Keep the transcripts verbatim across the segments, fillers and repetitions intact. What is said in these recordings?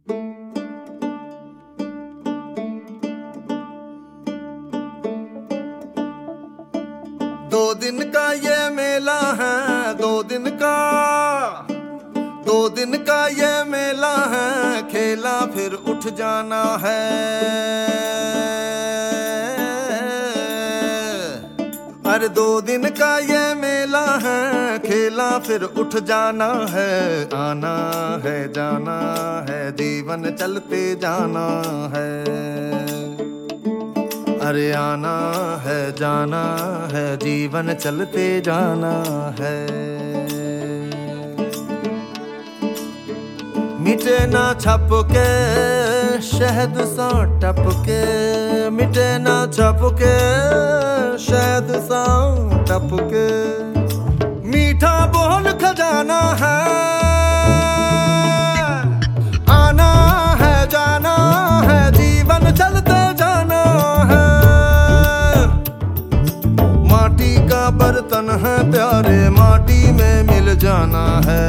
दो दिन का ये मेला है, दो दिन का दो दिन का ये मेला है, खेला फिर उठ जाना है। अरे दो दिन का ये मेला है, खेला फिर उठ जाना है। आना है जाना है, जीवन चलते जाना है। अरे आना है जाना है, जीवन चलते जाना है। मिटे ना छप के शहद सा टप के, मिटे ना छप के शहद सा टप के। मीठा बोल खजाना है, आना है जाना है, जीवन चलते जाना है। माटी का बर्तन है प्यारे, माटी में मिल जाना है।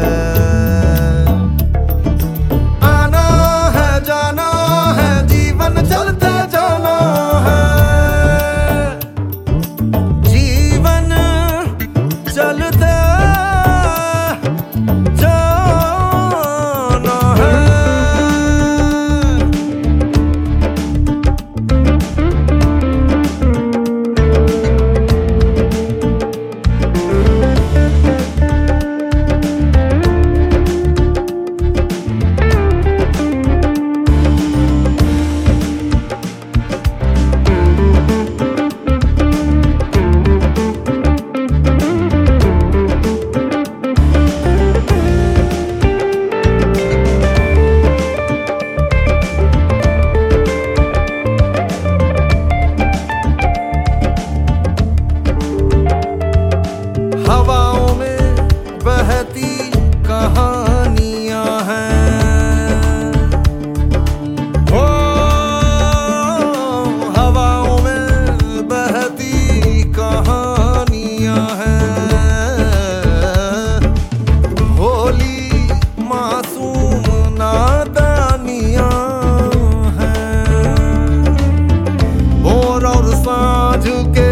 आना है जाना है, जीवन चलते जाना है। जीवन चलते जाना है। हवाओं में बहती कहानियां हैं, हो हवाओं में बहती कहानियां हैं। होली मासूम नादानियां हैं। भोर और सांझ के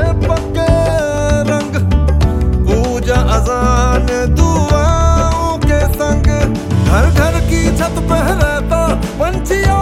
अजान दुआओं के संग, घर घर की छत पे रहता पंछियों